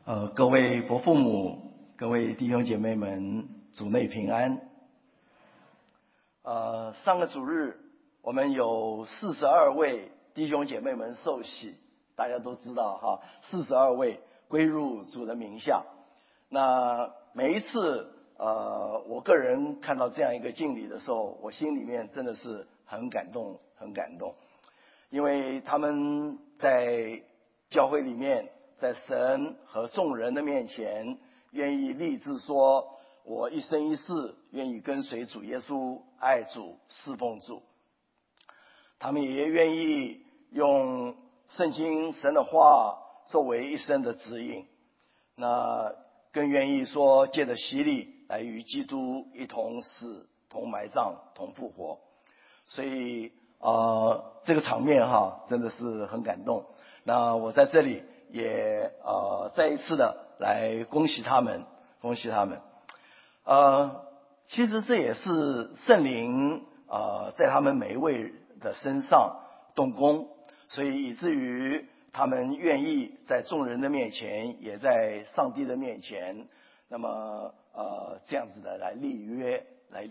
各位伯父母，各位弟兄姐妹们，主内平安。上个主日我们有42位弟兄姐妹们受洗，大家都知道哈，42位归入主的名下。那每一次我个人看到这样一个敬礼的时候，我心里面真的是很感动，很感动，因为他们在教会里面，在神和众人的面前，愿意立志说，我一生一世愿意跟随主耶稣，爱主，侍奉主。他们也愿意用圣经神的话作为一生的指引，那更愿意说借着洗礼来与基督一同死，同埋葬，同复活。所以这个场面真的是很感动。那我在这里也再一次的来恭喜他们，恭喜他们。其实这也是圣灵在他们每一位的身上动工，所以以至于他们愿意在众人的面前，也在上帝的面前，那么这样子的来立约。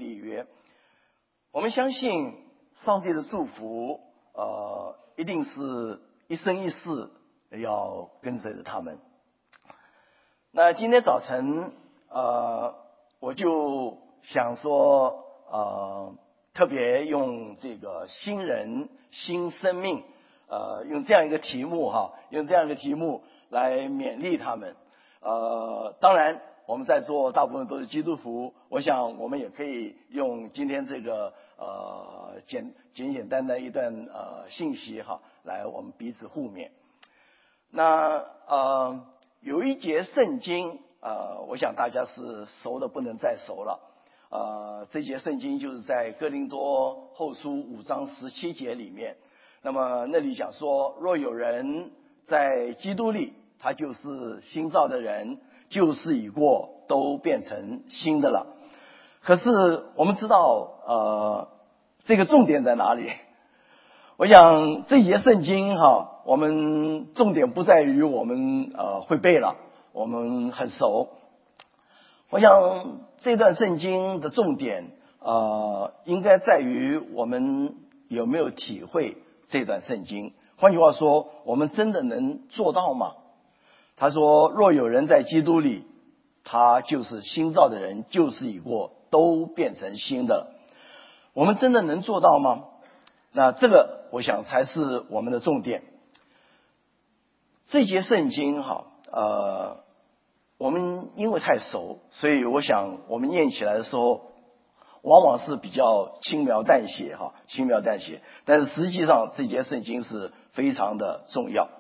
我们相信上帝的祝福一定是一生一世要跟随着他们。那今天早晨我就想说特别用这个新人新生命用这样一个题目来勉励他们。当然我们在座大部分都是基督徒，我想我们也可以用今天这个简单的一段信息来我们彼此互勉。那有一节圣经我想大家是熟的不能再熟了。这节圣经就是在哥林多后书5章17节里面。那么那里讲说，若有人在基督里，他就是新造的人，旧事已过，都变成新的了。可是我们知道这个重点在哪里？我想这节圣经我们重点不在于我们会背了，我们很熟。我想这段圣经的重点应该在于我们有没有体会这段圣经。换句话说，我们真的能做到吗？他说，若有人在基督里，他就是新造的人，旧事已过，都变成新的了。我们真的能做到吗？那这个我想才是我们的重点。这节圣经我们因为太熟，所以我想我们念起来的时候往往是比较轻描淡写。但是实际上这节圣经是非常的重要。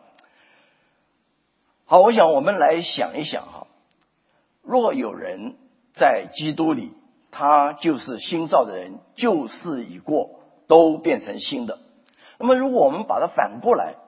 好，我想我们来想一想若有人在基督里，他就是新造的人，旧事已过，都变成新的。那么如果我们把它反过来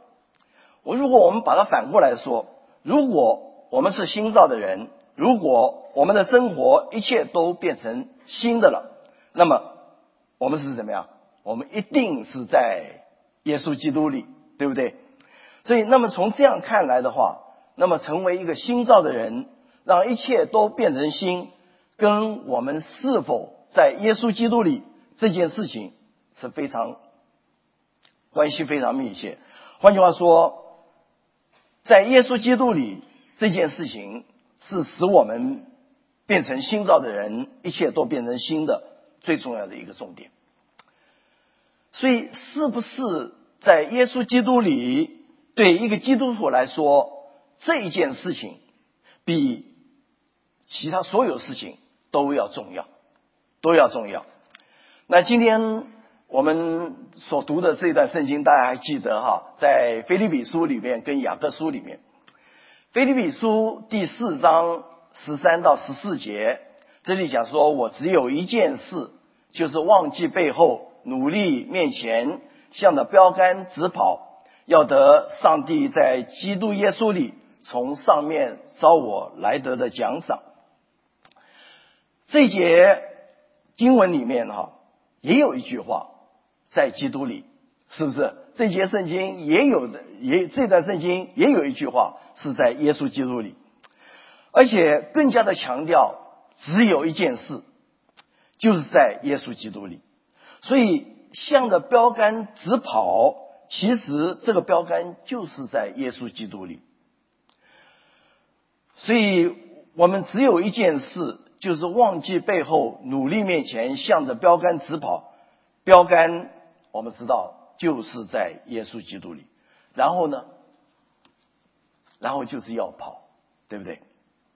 说，如果我们是新造的人，如果我们的生活一切都变成新的了，那么我们是怎么样？我们一定是在耶稣基督里，对不对？所以那么从这样看来的话，那么成为一个新造的人，让一切都变成新，跟我们是否在耶稣基督里这件事情是关系非常密切。换句话说，在耶稣基督里这件事情是使我们变成新造的人，一切都变成新的最重要的一个重点。所以是不是在耶稣基督里，对一个基督徒来说，这一件事情比其他所有事情都要重要。那今天我们所读的这段圣经，大家还记得在腓立比书里面跟雅各书里面。腓立比书第4章13到14节，这里讲说，我只有一件事，就是忘记背后，努力面前，向着标杆直跑，要得上帝在基督耶稣里从上面招我来得的奖赏。这节经文里面也有一句话，在基督里，是不是？这节圣经这段圣经也有一句话是在耶稣基督里。 而且更加的强调只有一件事，就是在耶稣基督里。所以向着标杆直跑，其实这个标杆就是在耶稣基督里。所以我们只有一件事，就是忘记背后，努力面前，向着标杆直跑。标杆我们知道就是在耶稣基督里。然后呢？然后就是要跑，对不对？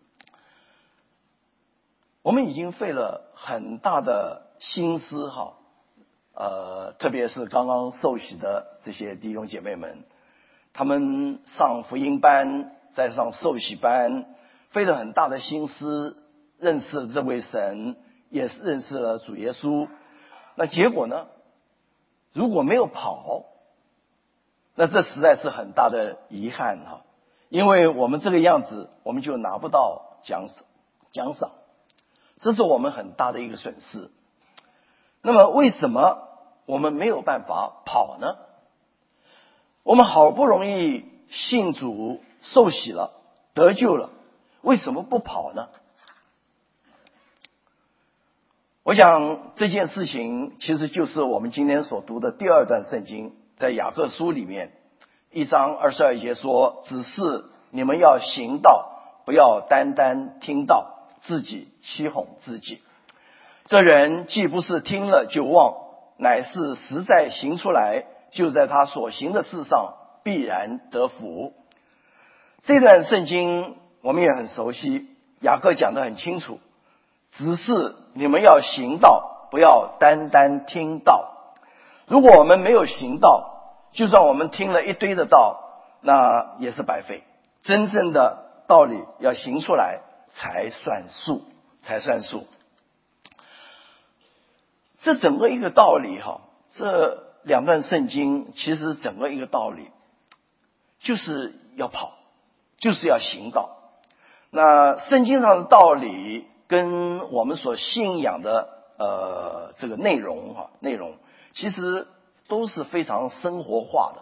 我们已经费了很大的心思哈，特别是刚刚受洗的这些弟兄姐妹们，他们上福音班，再上受洗班，费了很大的心思，认识了这位神，也是认识了主耶稣。那结果呢？如果没有跑，那这实在是很大的遗憾哈，因为我们这个样子，我们就拿不到奖赏，这是我们很大的一个损失。那么为什么我们没有办法跑呢？我们好不容易信主受洗了，得救了，为什么不跑呢？我想这件事情其实就是我们今天所读的第二段圣经，在雅各书里面1章22节说，只是你们要行道，不要单单听道，自己欺哄自己。这人既不是听了就忘，乃是实在行出来，就在他所行的事上必然得福。这段圣经我们也很熟悉，雅各讲得很清楚，只是你们要行道，不要单单听道。如果我们没有行道，就算我们听了一堆的道，那也是白费。真正的道理要行出来才算数。这整个一个道理哈，这两段圣经其实整个一个道理就是要跑，就是要行道。那圣经上的道理跟我们所信仰的这个内容其实都是非常生活化的，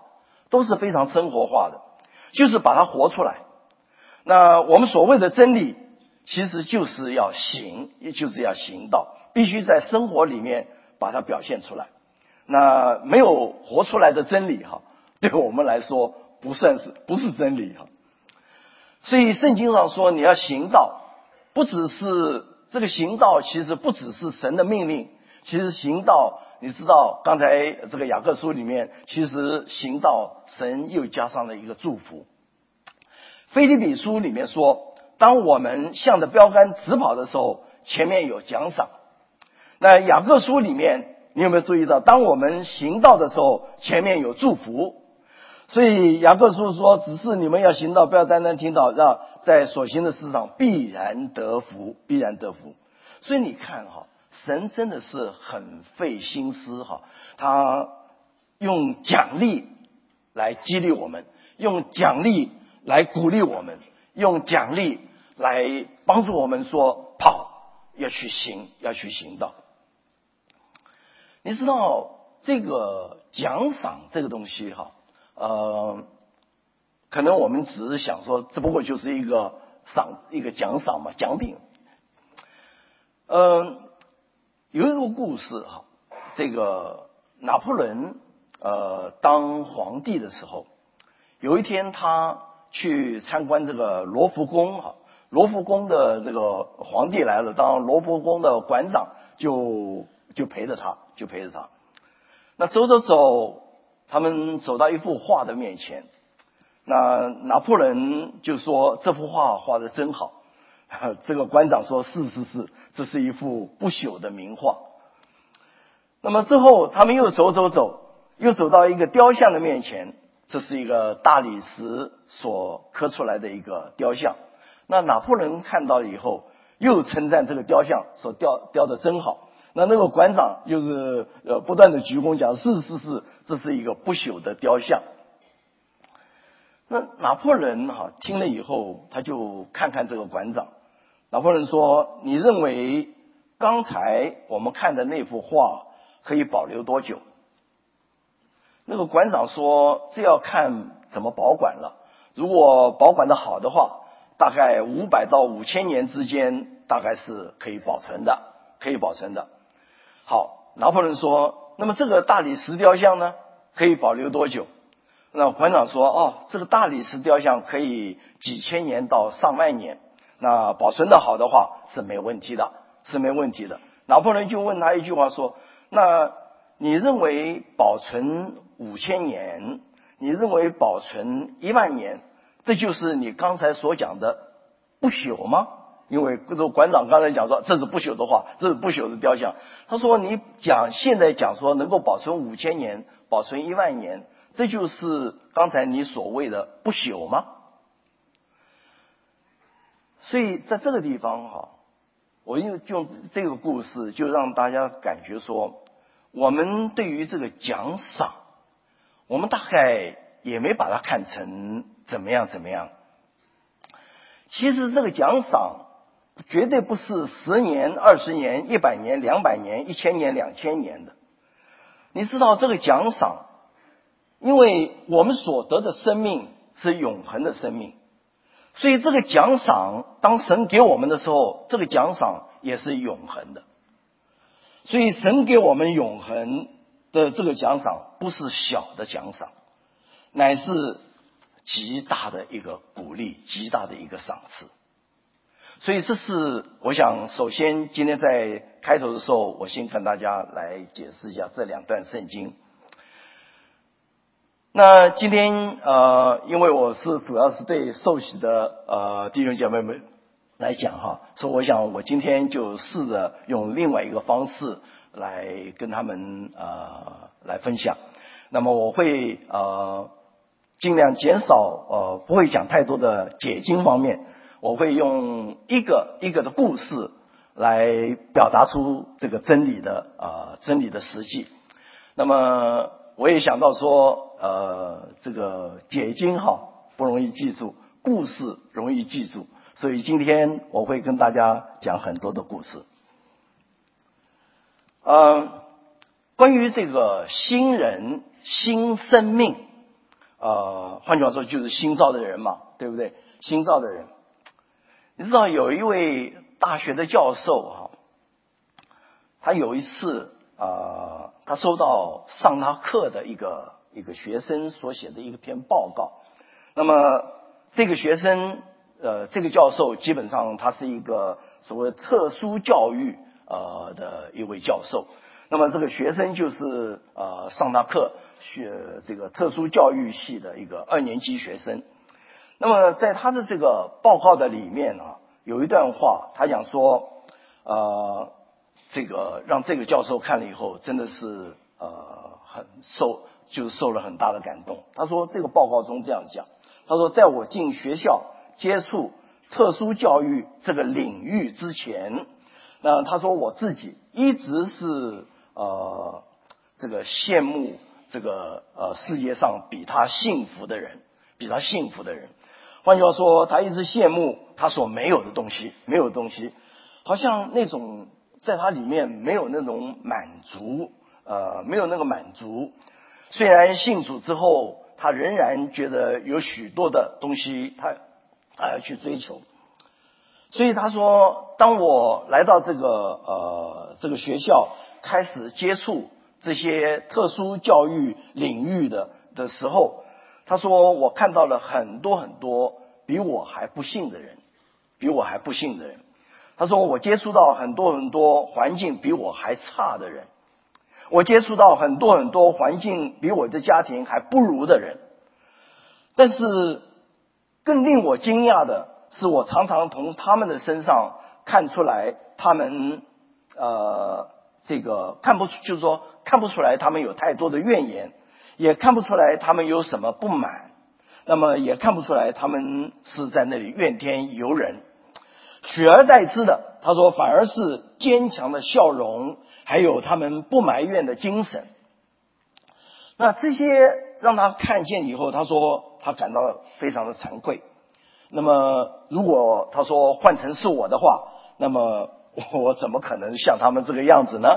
就是把它活出来。那我们所谓的真理其实就是要行，也就是要行道，必须在生活里面把它表现出来。那没有活出来的真理哈，对我们来说不是真理哈。所以圣经上说你要行道，不只是这个行道，其实不只是神的命令，其实行道你知道刚才这个雅各书里面，其实行道神又加上了一个祝福。腓立比书里面说，当我们向着标杆直跑的时候，前面有奖赏。那雅各书里面你有没有注意到，当我们行道的时候，前面有祝福。所以雅各书说，只是你们要行道，不要单单听道，让在所行的事上必然得福。所以你看哈，神真的是很费心思哈，他用奖励来激励我们，用奖励来鼓励我们，用奖励来帮助我们说跑，要去行道。你知道这个奖赏这个东西哈，可能我们只是想说，只不过就是一个奖赏嘛，奖品。有一个故事哈，这个拿破仑当皇帝的时候，有一天他去参观这个罗浮宫哈，罗浮宫的这个皇帝来了，当罗浮宫的馆长就陪着他。那走，他们走到一幅画的面前，那拿破仑就说这幅画画得真好。这个馆长说是，这是一幅不朽的名画。那么之后他们又走，又走到一个雕像的面前，这是一个大理石所刻出来的一个雕像。那拿破仑看到了以后，又称赞这个雕像所雕得真好。那个馆长又是不断的鞠躬讲是，这是一个不朽的雕像。那拿破仑听了以后，他就看看这个馆长。拿破仑说，你认为刚才我们看的那幅画可以保留多久？那个馆长说，这要看怎么保管了。如果保管的好的话， 大概500到5000年之间，大概是可以保存的，可以保存的。好，拿破仑说，那么这个大理石雕像呢，可以保留多久？那馆长说，这个大理石雕像可以几千年到上万年，那保存的好的话是没问题的，是没问题的。拿破仑就问他一句话说，那你认为保存5000年，你认为保存10000年，这就是你刚才所讲的不朽吗？因为馆长刚才讲说这是不朽的话，这是不朽的雕像。他说你现在讲说能够保存5000年，保存10000年，这就是刚才你所谓的不朽吗？所以在这个地方我用这个故事就让大家感觉说，我们对于这个奖赏，我们大概也没把它看成怎么样。其实这个奖赏绝对不是10年、20年、100年、200年、1000年、2000年的。你知道这个奖赏，因为我们所得的生命是永恒的生命，所以这个奖赏当神给我们的时候，这个奖赏也是永恒的。所以神给我们永恒的这个奖赏不是小的奖赏，乃是极大的一个鼓励，极大的一个赏赐。所以这是我想首先今天在开头的时候，我先跟大家来解释一下这2段圣经。那今天因为我是主要是对受洗的弟兄姐妹们来讲所以我想我今天就试着用另外一个方式来跟他们来分享。那么我会尽量减少不会讲太多的解经方面，我会用一个一个的故事来表达出这个真理的实际。那么我也想到说这个解经不容易记住，故事容易记住，所以今天我会跟大家讲很多的故事。关于这个新人新生命，换句话说就是新造的人嘛，对不对？新造的人，你知道有一位大学的教授他有一次他收到上他课的一个学生所写的一篇报告。那么这个学生这个教授基本上他是一个所谓特殊教育的一位教授。那么这个学生就是上他课学这个特殊教育系的一个2年级学生。那么在他的这个报告的里面有一段话，他讲说这个让这个教授看了以后真的是受了很大的感动。他说这个报告中这样讲，他说在我进学校接触特殊教育这个领域之前，那他说我自己一直是这个羡慕这个世界上比他幸福的人。换句话说，他一直羡慕他所没有的东西，好像那种在他里面没有那种满足，没有那个满足。虽然信主之后，他仍然觉得有许多的东西他要去追求。所以他说，当我来到这个学校，开始接触这些特殊教育领域的时候，他说我看到了很多比我还不幸的人。他说我接触到很多环境比我还差的人，我接触到很多环境比我的家庭还不如的人。但是更令我惊讶的是，我常常从他们的身上看出来他们看不出来他们有太多的怨言，也看不出来他们有什么不满，那么也看不出来他们是在那里怨天尤人。取而代之的，他说反而是坚强的笑容，还有他们不埋怨的精神。那这些让他看见以后，他说他感到非常的惭愧。那么如果他说换成是我的话，那么我怎么可能像他们这个样子呢？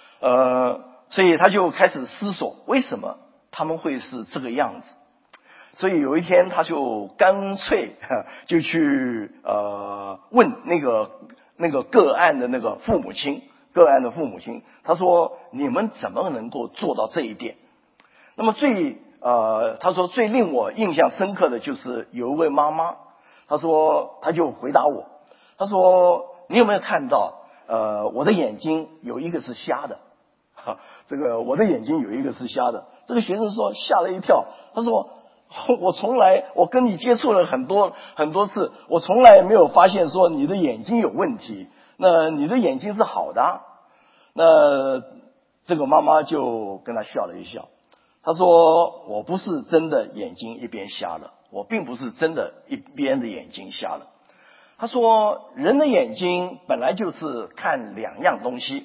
所以他就开始思索为什么他们会是这个样子。 所以有一天他就干脆就去问那个个案的那个父母亲，他说你们怎么能够做到这一点？那么他说最令我印象深刻的就是有一位妈妈，他就回答我，他说你有没有看到我的眼睛有一个是瞎的？我的眼睛有一个是瞎的。这个学生说吓了一跳，他说我跟你接触了很多次，我从来没有发现说你的眼睛有问题，那你的眼睛是好的啊。那这个妈妈就跟他笑了一笑，他说我不是真的眼睛一边瞎了，我并不是真的一边的眼睛瞎了。他说人的眼睛本来就是看两样东西，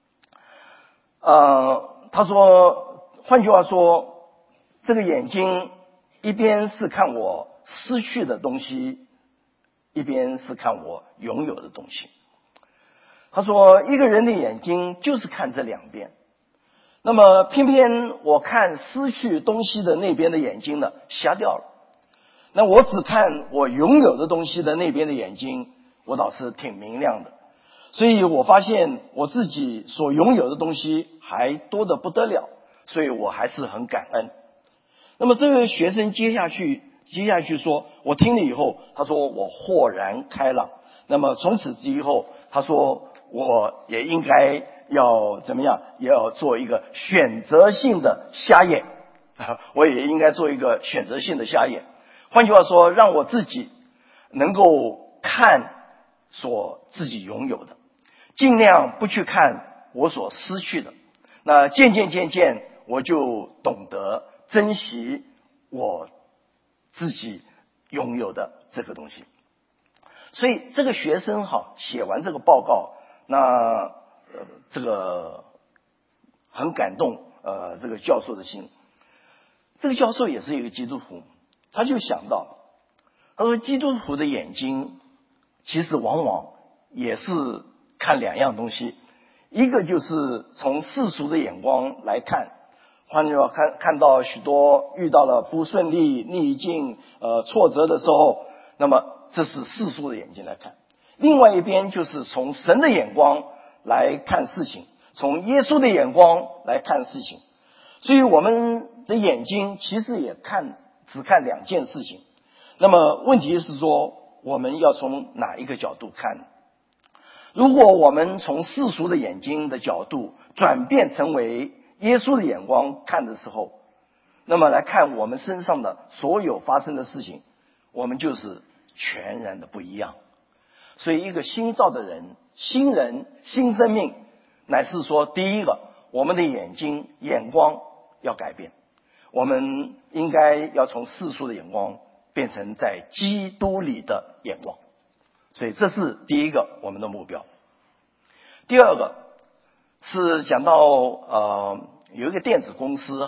他说换句话说，这个眼睛一边是看我失去的东西，一边是看我拥有的东西。他说一个人的眼睛就是看这两边，那么偏偏我看失去东西的那边的眼睛呢瞎掉了，那我只看我拥有的东西的那边的眼睛，我倒是挺明亮的。所以我发现我自己所拥有的东西还多得不得了，所以我还是很感恩。那么这位学生接下去说，我听了以后，他说我豁然开朗。那么从此之后，他说我也应该要怎么样，也要做一个选择性的瞎眼，我也应该做一个选择性的瞎眼。换句话说，让我自己能够看所自己拥有的，尽量不去看我所失去的。那渐渐我就懂得珍惜我自己拥有的这个东西。所以这个学生写完这个报告，那这个很感动这个教授的心。这个教授也是一个基督徒，他就想到，他说基督徒的眼睛其实往往也是看两样东西，一个就是从世俗的眼光来看，换句话看到许多遇到了不顺利、逆境、挫折的时候，那么这是世俗的眼睛来看。另外一边就是从神的眼光来看事情，从耶稣的眼光来看事情。所以我们的眼睛其实也只看两件事情。那么问题是说，我们要从哪一个角度看？如果我们从世俗的眼睛的角度转变成为耶稣的眼光看的时候，那么来看我们身上的所有发生的事情，我们就是全然的不一样。所以一个新造的人，新人，新生命，乃是说第一个，我们的眼光要改变，我们应该要从世俗的眼光变成在基督里的眼光。所以这是第一个我们的目标。第二个是讲到有一个电子公司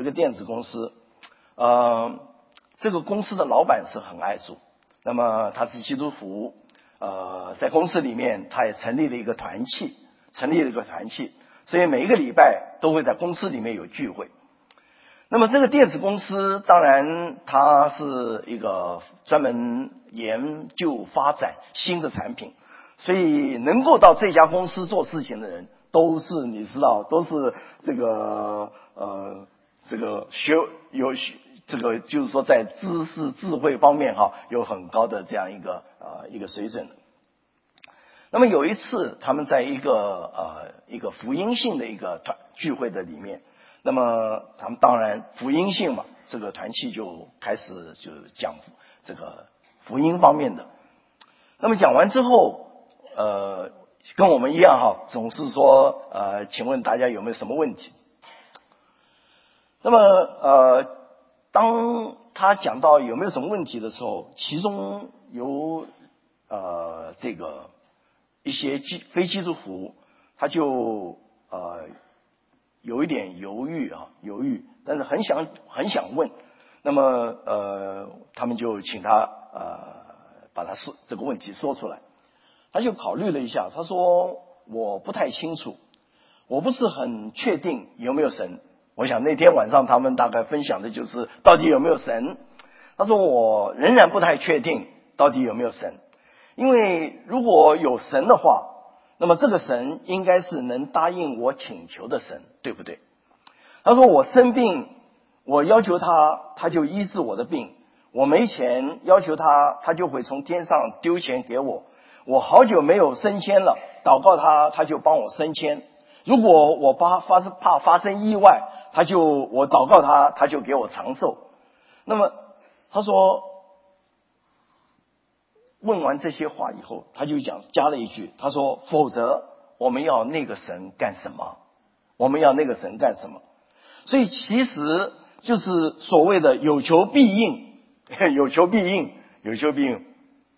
这个公司的老板是很爱主，那么他是基督徒，在公司里面他也成立了一个团契，所以每一个礼拜都会在公司里面有聚会。那么这个电子公司当然它是一个专门研究发展新的产品，所以能够到这家公司做事情的人都是你知道，都是这个就是说在知识智慧方面有很高的这样一个水准的。那么有一次他们在一个福音性的一个聚会的里面，那么他们当然福音性嘛，这个团契就开始就讲这个福音方面的。那么讲完之后跟我们一样总是说请问大家有没有什么问题？那么当他讲到有没有什么问题的时候，其中有这个一些非基督徒他就有一点犹豫，但是很想问。那么他们就请他把他这个问题说出来。他就考虑了一下，他说我不太清楚，我不是很确定有没有神。我想那天晚上他们大概分享的就是到底有没有神。 他说我仍然不太确定到底有没有神，因为如果有神的话，那么这个神应该是能答应我请求的神，对不对？他说我生病，我要求他就医治我的病，我没钱要求他就会从天上丢钱给我，我好久没有升迁了，祷告他就帮我升迁，如果我怕发生意外，我祷告他就给我长寿。那么他说问完这些话以后，他就加了一句，他说否则我们要那个神干什么？我们要那个神干什么？所以其实就是所谓的有求必应，有求必应，有求必应。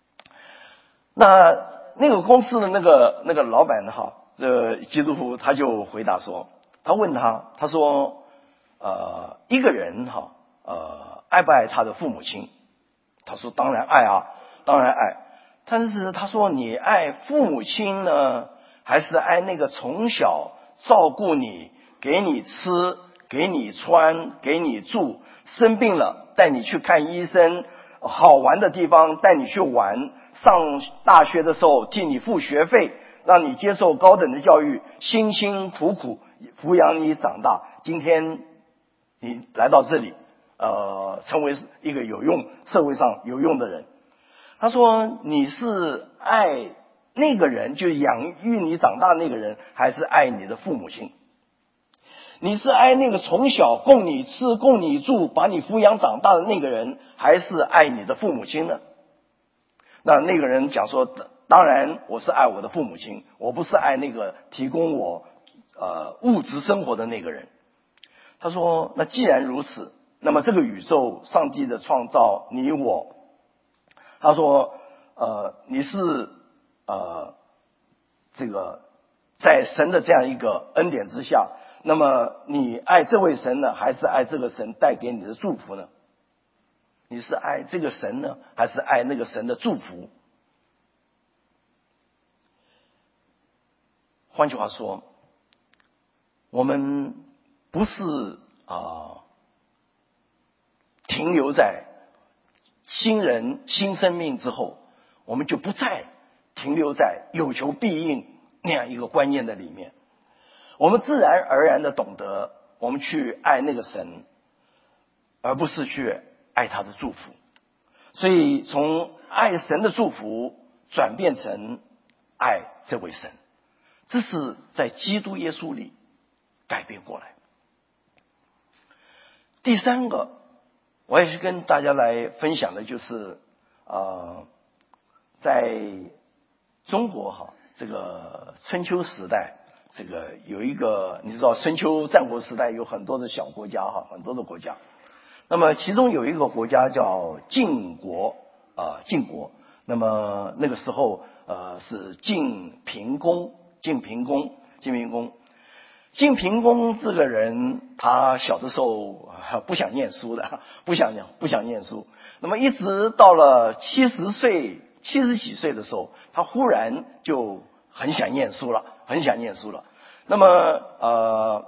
那个公司的那个老板哈，基督徒他就回答说，他问他说一个人哈爱不爱他的父母亲？他说当然爱啊，当然爱。但是他说你爱父母亲呢，还是爱那个从小照顾你，给你吃，给你穿，给你住，生病了带你去看医生，好玩的地方带你去玩，上大学的时候替你付学费，让你接受高等的教育，辛辛苦苦抚养你长大，今天你来到这里成为一个社会上有用的人。他说你是爱那个人，就养育你长大的那个人，还是爱你的父母亲？你是爱那个从小供你吃供你住把你抚养长大的那个人，还是爱你的父母亲呢？那个人讲说，当然我是爱我的父母亲，我不是爱那个提供我物质生活的那个人。他说那既然如此，那么这个宇宙上帝的创造你我，他说你是这个在神的这样一个恩典之下，那么你爱这位神呢，还是爱这个神带给你的祝福呢？你是爱这个神呢，还是爱那个神的祝福？换句话说，我们不是停留在新生命之后，我们就不再停留在有求必应那样一个观念的里面，我们自然而然的懂得我们去爱那个神，而不是去爱他的祝福。所以从爱神的祝福转变成爱这位神，这是在基督耶稣里改变过来。第三个我也是跟大家来分享的，就是在中国这个春秋时代，这个有一个你知道春秋战国时代有很多的小国家很多的国家，那么其中有一个国家叫晋国晋国，那么那个时候是晋平公这个人，他小的时候不想念书的，不想念书。那么一直到了70几岁的时候，他忽然就很想念书了。那么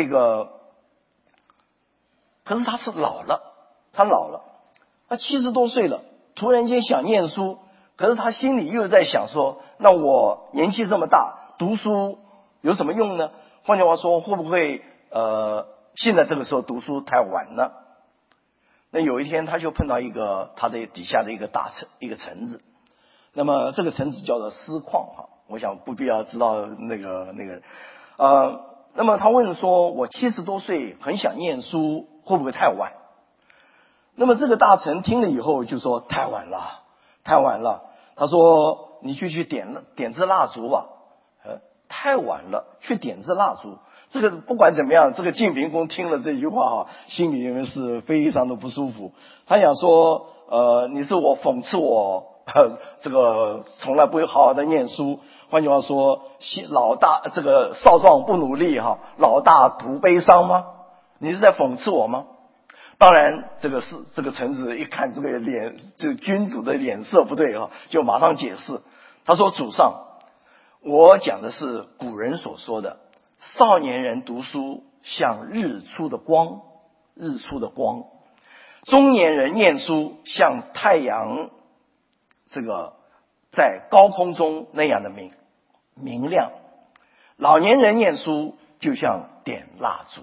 可是他老了，他70多岁了，突然间想念书，可是他心里又在想说，那我年纪这么大，读书有什么用呢？换句话说，会不会现在这个时候读书太晚呢？那有一天他就碰到他的底下的一个臣子，那么这个臣子叫做司旷我想不必要知道那个人那么他问说，我70多岁很想念书，会不会太晚？那么这个大臣听了以后就说，太晚了。他说你去点支蜡烛吧。太晚了，去点支蜡烛。这个不管怎么样，这个晋平公听了这句话心里面是非常的不舒服。他想说你是讽刺我这个从来不会好好的念书。换句话说，老大这个少壮不努力老大徒悲伤吗？你是在讽刺我吗？当然这个臣子一看这个君主的脸色不对就马上解释。他说，主上，我讲的是古人所说的少年人读书像日出的光， 中年人念书像太阳这个在高空中那样的明亮，老年人念书就像点蜡烛，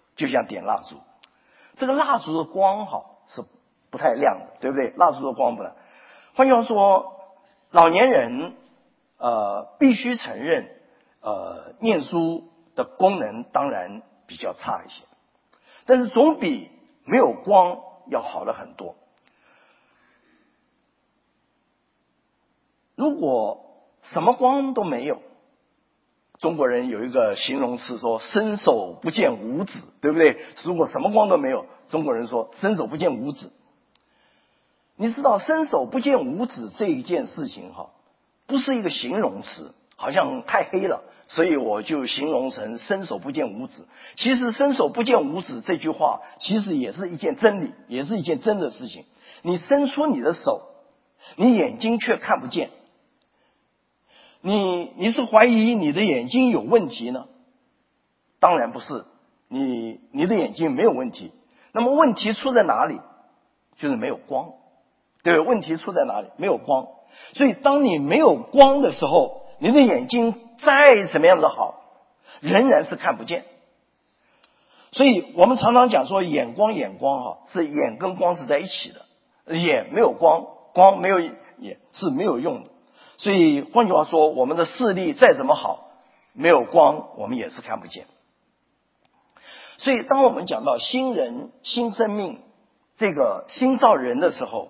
这个蜡烛的光是不太亮的，对不对？蜡烛的光不亮。换句话说，老年人必须承认念书的功能当然比较差一些，但是总比没有光要好了很多。如果什么光都没有，中国人有一个形容词说伸手不见五指，对不对？如果什么光都没有，中国人说伸手不见五指。你知道伸手不见五指这一件事情不是一个形容词，好像太黑了，所以我就形容成伸手不见五指。其实伸手不见五指这句话其实也是一件真理，也是一件真的事情。你伸出你的手，你眼睛却看不见，你是怀疑你的眼睛有问题呢？当然不是，你的眼睛没有问题。那么问题出在哪里？就是没有光，对，问题出在哪里？没有光。所以当你没有光的时候，你的眼睛再怎么样的好，仍然是看不见。所以我们常常讲说眼光是眼跟光是在一起的，眼没有光，光没有眼是没有用的。所以换句话说，我们的视力再怎么好，没有光我们也是看不见。所以当我们讲到新人新生命这个新造人的时候，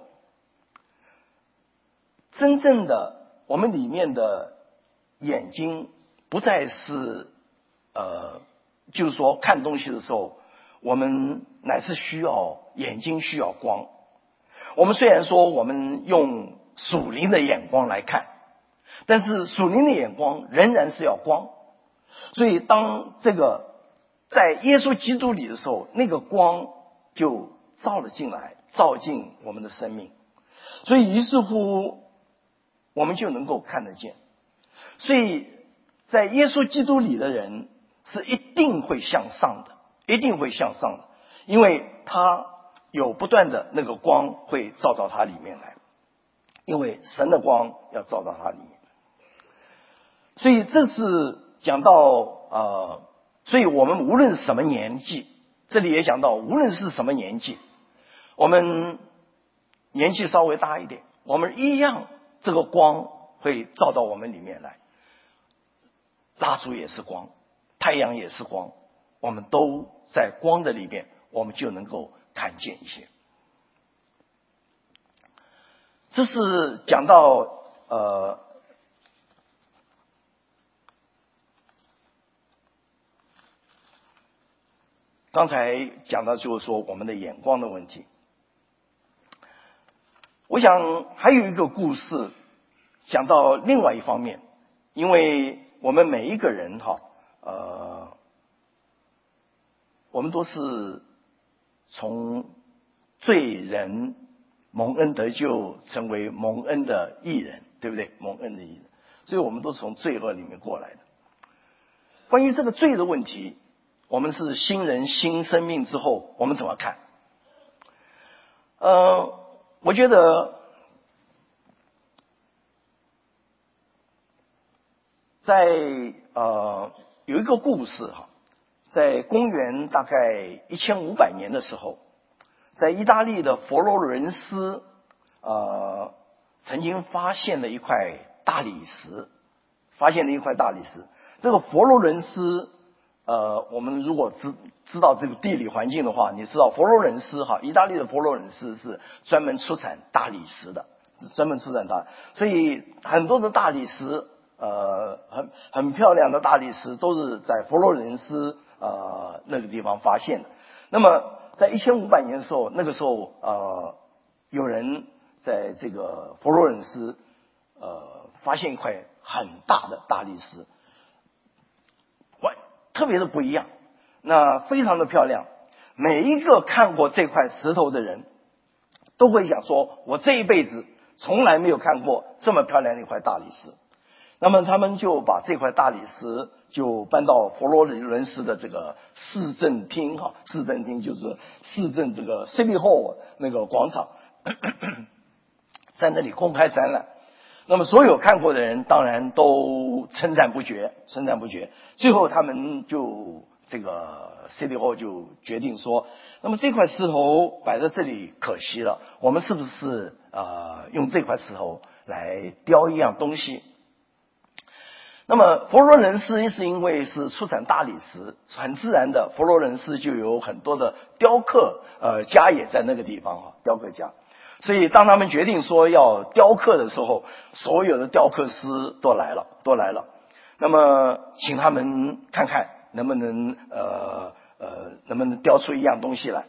真正的我们里面的眼睛不再是就是说看东西的时候，我们乃是眼睛需要光。我们虽然说我们用属灵的眼光来看，但是属灵的眼光仍然是要光。所以当这个在耶稣基督里的时候，那个光就照了进来，照进我们的生命，所以于是乎我们就能够看得见。所以在耶稣基督里的人是一定会向上的，因为他有不断的那个光会照到他里面来，因为神的光要照到他里面。所以这是讲到所以我们无论什么年纪，这里也讲到无论是什么年纪，我们年纪稍微大一点，我们一样这个光会照到我们里面来。蜡烛也是光，太阳也是光，我们都在光的里面，我们就能够看见一些。这是讲到刚才讲到就是说我们的眼光的问题。我想还有一个故事讲到另外一方面，因为我们每一个人我们都是从罪人蒙恩得救成为蒙恩的义人，对不对？蒙恩的义人，所以我们都从罪恶里面过来的。关于这个罪的问题，我们是新人新生命之后我们怎么看？我觉得在有一个故事在公元大概1500年的时候，在意大利的佛罗伦斯曾经发现了一块大理石，这个佛罗伦斯我们如果知道这个地理环境的话，你知道佛罗伦斯意大利的佛罗伦斯是专门出产大理石的，所以很多的大理石很漂亮的大理石都是在佛罗伦斯那个地方发现的。那么在1500年的时候，那个时候有人在这个佛罗伦斯发现一块很大的大理石，特别的不一样，那非常的漂亮。每一个看过这块石头的人都会想说，我这一辈子从来没有看过这么漂亮的一块大理石。那么他们就把这块大理石就搬到佛罗伦斯的这个市政厅哈，市政厅就是市政这个 City Hall 那个广场，在那里公开展览。那么所有看过的人当然都称赞不绝。最后他们就这个 City Hall 就决定说，那么这块石头摆在这里可惜了，我们是不是用这块石头来雕一样东西？那么佛罗伦斯是因为是出产大理石，很自然的佛罗伦斯就有很多的雕刻家也在那个地方雕刻家。所以当他们决定说要雕刻的时候，所有的雕刻师都来了。那么请他们看看能不能雕出一样东西来。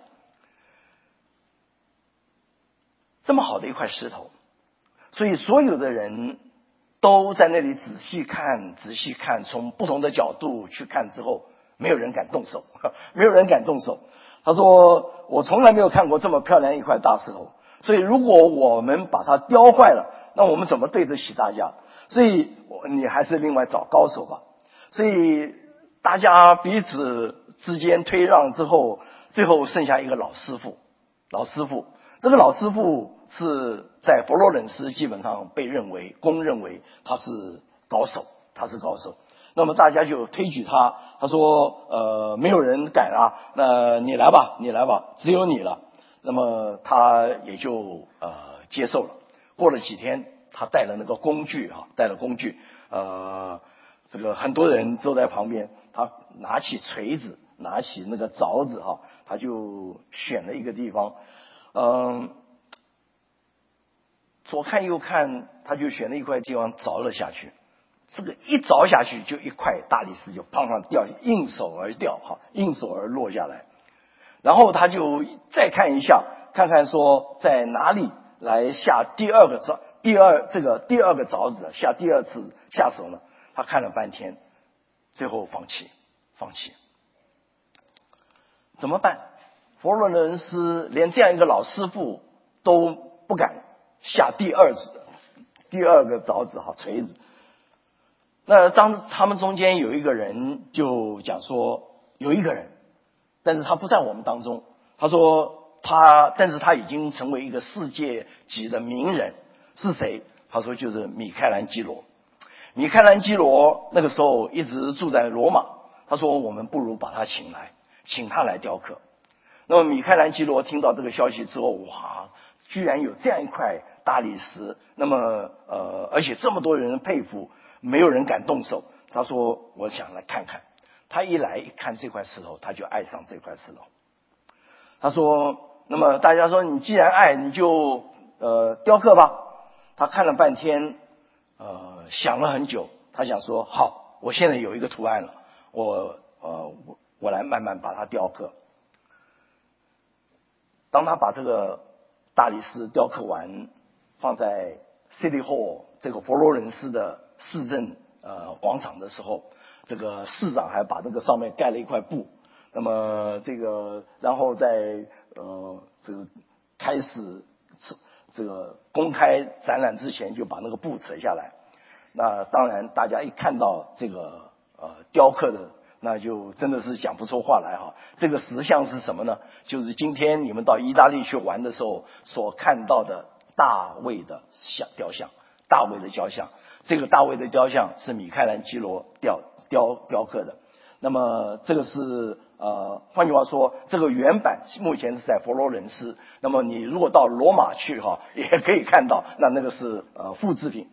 这么好的一块石头，所以所有的人都在那里仔细看，从不同的角度去看之后，没有人敢动手。他说我从来没有看过这么漂亮一块大石头，所以如果我们把它雕坏了，那我们怎么对得起大家？所以你还是另外找高手吧。所以大家彼此之间推让之后，最后剩下一个老师傅。这个老师傅是在佛罗伦斯基本上公认为他是高手。那么大家就推举他，他说没有人敢啊，那你来吧，只有你了。那么他也就接受了。过了几天，他带了那个工具这个很多人坐在旁边，他拿起锤子，拿起那个凿子他就选了一个地方，左看右看，他就选了一块地方凿了下去。这个一凿下去，就一块大理石就砰砰掉，应手而落下来。然后他就再看一下，看看说在哪里来下第二个凿子，下第二次下手呢？他看了半天，最后放弃。怎么办？佛罗伦斯连这样一个老师傅都不敢下第二个凿子锤子。那他们中间有一个人就讲说，有一个人，但是他不在我们当中。他说但是他已经成为一个世界级的名人。是谁？他说就是米开朗基罗。米开朗基罗那个时候一直住在罗马。他说我们不如把他请他来雕刻。那么米开朗基罗听到这个消息之后，哇，居然有这样一块大理石，那么而且这么多人佩服，没有人敢动手。他说我想来看看。他一看这块石头，他就爱上这块石头。他说那么大家说你既然爱，你就雕刻吧。他看了半天，想了很久，他想说好，我现在有一个图案了，我来慢慢把它雕刻。当他把这个大理石雕刻完，放在 City Hall 这个佛罗伦斯的市政广场的时候，这个市长还把这个上面盖了一块布。那么然后在这个开始这个公开展览之前，就把那个布扯下来。那当然大家一看到这个雕刻的，那就真的是讲不出话来这个石像是什么呢？就是今天你们到意大利去玩的时候所看到的大卫的雕像。这个大卫的雕像是米开朗基罗雕刻的。那么这个是换句话说，这个原版目前是在佛罗伦斯。那么你如果到罗马去也可以看到，那个是复制品。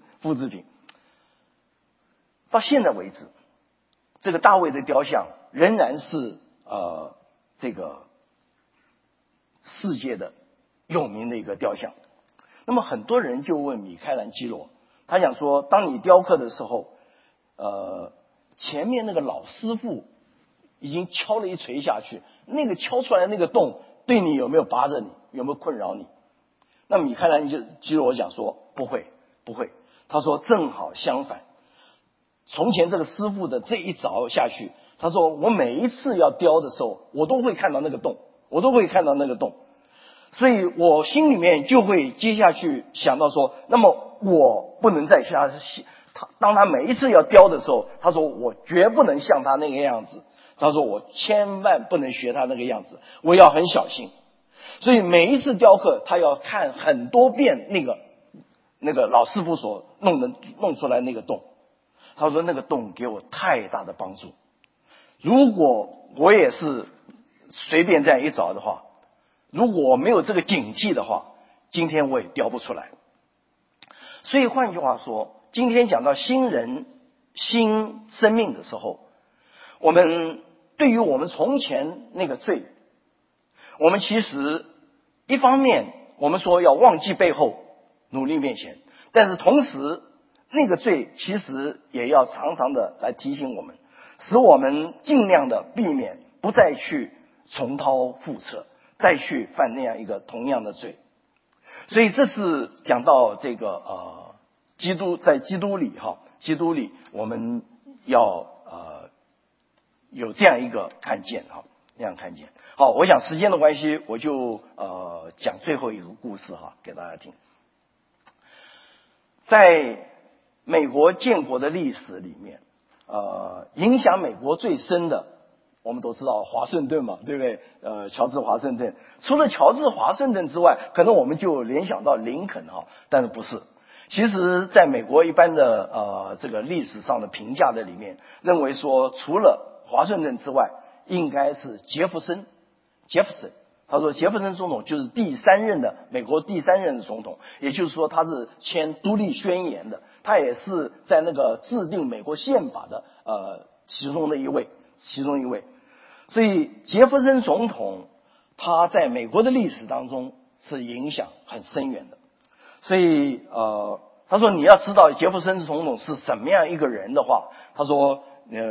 到现在为止，这个大卫的雕像仍然是这个世界的有名的一个雕像。那么很多人就问米开朗基罗，他想说，当你雕刻的时候，前面那个老师傅已经敲了一锤下去，那个敲出来那个洞对你有没有拔着你，有没有困扰你？那米开朗基罗讲说不会。他说正好相反，从前这个师傅的这一凿下去，他说我每一次要雕的时候，我都会看到那个洞，所以我心里面就会接下去想到说，那么我不能再当他每一次要雕的时候，他说我绝不能像他那个样子，他说我千万不能学他那个样子，我要很小心。所以每一次雕刻，他要看很多遍那个老师傅所弄出来那个洞。他说那个洞给我太大的帮助。如果我也是随便这样一找的话，如果我没有这个警惕的话，今天我也雕不出来。所以换句话说，今天讲到新人新生命的时候，我们对于我们从前那个罪，我们其实一方面我们说要忘记背后，努力面前，但是同时那个罪其实也要常常的来提醒我们，使我们尽量的避免不再去重蹈覆辙，再去犯那样一个同样的罪。所以这是讲到这个基督里我们要有这样一个看见这样看见。好，我想时间的关系，我就讲最后一个故事给大家听。在美国建国的历史里面，影响美国最深的，我们都知道华盛顿嘛，对不对？乔治华盛顿。除了乔治华盛顿之外，可能我们就联想到林肯但是不是。其实在美国一般的这个历史上的评价的里面，认为说除了华盛顿之外，应该是杰弗森。他说杰弗森总统就是美国第三任的总统，也就是说他是签独立宣言的，他也是在那个制定美国宪法的其中一位。所以杰弗森总统他在美国的历史当中是影响很深远的。所以他说你要知道杰弗森总统是什么样一个人的话，他说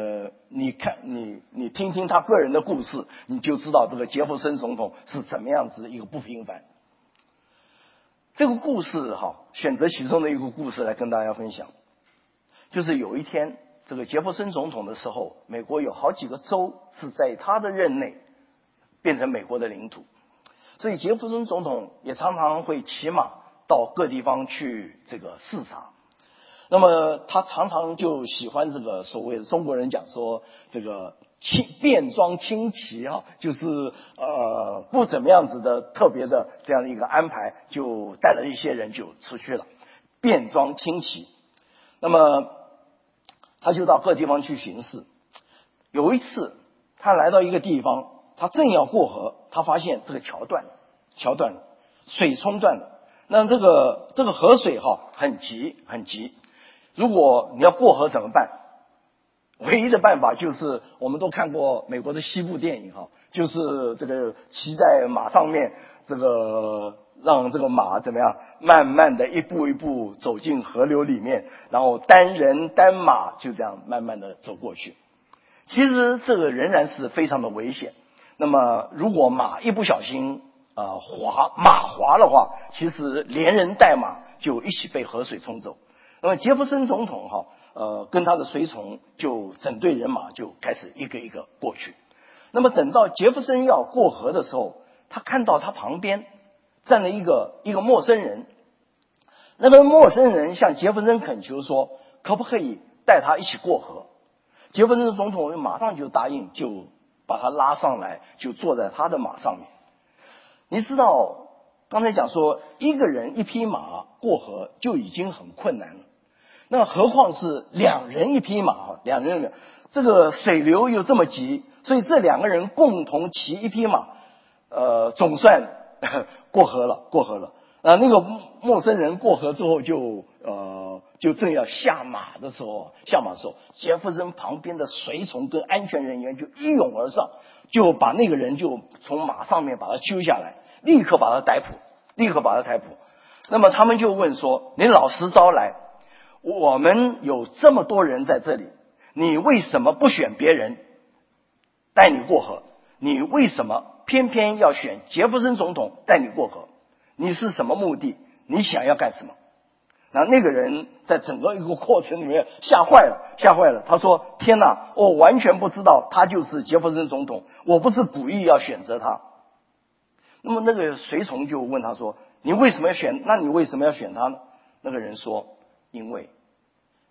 你听听他个人的故事，你就知道这个杰弗森总统是怎么样子一个不平凡。这个故事选择其中的一个故事来跟大家分享。就是有一天这个杰弗森总统的时候，美国有好几个州是在他的任内变成美国的领土，所以杰弗森总统也常常会骑马到各地方去这个视察。那么他常常就喜欢这个所谓的中国人讲说这个便装轻骑就是不怎么样子的特别的这样的一个安排，就带了一些人就出去了，便装轻骑。那么他就到各地方去巡视。有一次他来到一个地方，他正要过河，他发现这个桥断了，水冲断了。那这个河水很急，如果你要过河怎么办？唯一的办法就是我们都看过美国的西部电影就是这个骑在马上面，这个让这个马怎么样慢慢的一步一步走进河流里面，然后单人单马就这样慢慢的走过去。其实这个仍然是非常的危险。那么如果马一不小心马滑的话，其实连人带马就一起被河水冲走。那么杰弗森总统跟他的随从就整队人马就开始一个一个过去。那么等到杰弗森要过河的时候，他看到他旁边站了一个陌生人。那个陌生人向杰弗森恳求说，可不可以带他一起过河？杰弗森总统马上就答应，就把他拉上来，就坐在他的马上面。你知道刚才讲说一个人一匹马过河就已经很困难了，那何况是两人一匹马，这个水流又这么急，所以这两个人共同骑一匹马，总算过河了。那个陌生人过河之后就正要下马的时候，杰弗森旁边的随从跟安全人员就一拥而上，就把那个人就从马上面把他揪下来，立刻把他逮捕。那么他们就问说，你老实招来，我们有这么多人在这里，你为什么不选别人带你过河？你为什么偏偏要选杰弗森总统带你过河？你是什么目的？你想要干什么？那个人在整个一个过程里面吓坏了。他说，天哪，我完全不知道他就是杰弗森总统，我不是故意要选择他。那么那个随从就问他说，你为什么要选他呢？那个人说，因为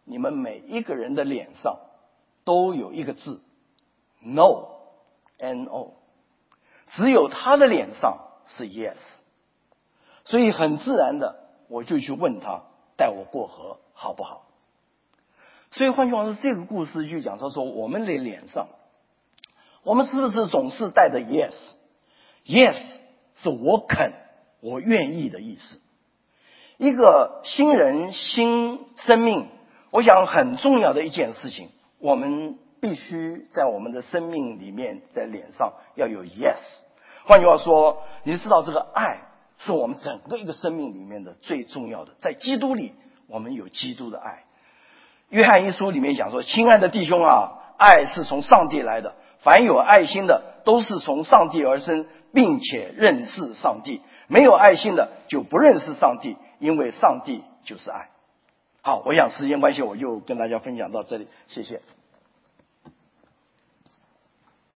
你们每一个人的脸上都有一个字 No， N-O， 只有他的脸上是 Yes， 所以很自然的我就去问他带我过河好不好。所以换句话说，这个故事就讲说我们的脸上，我们是不是总是带着 Yes？ Yes 是我肯，我愿意的意思。一个新人新生命，我想很重要的一件事情，我们必须在我们的生命里面，在脸上要有 Yes。 换句话说，你知道这个爱是我们整个一个生命里面的最重要的，在基督里我们有基督的爱。约翰一书里面讲说，亲爱的弟兄啊，爱是从上帝来的，凡有爱心的都是从上帝而生，并且认识上帝，没有爱心的就不认识上帝，因为上帝就是爱。好，我想时间关系我就跟大家分享到这里，谢谢。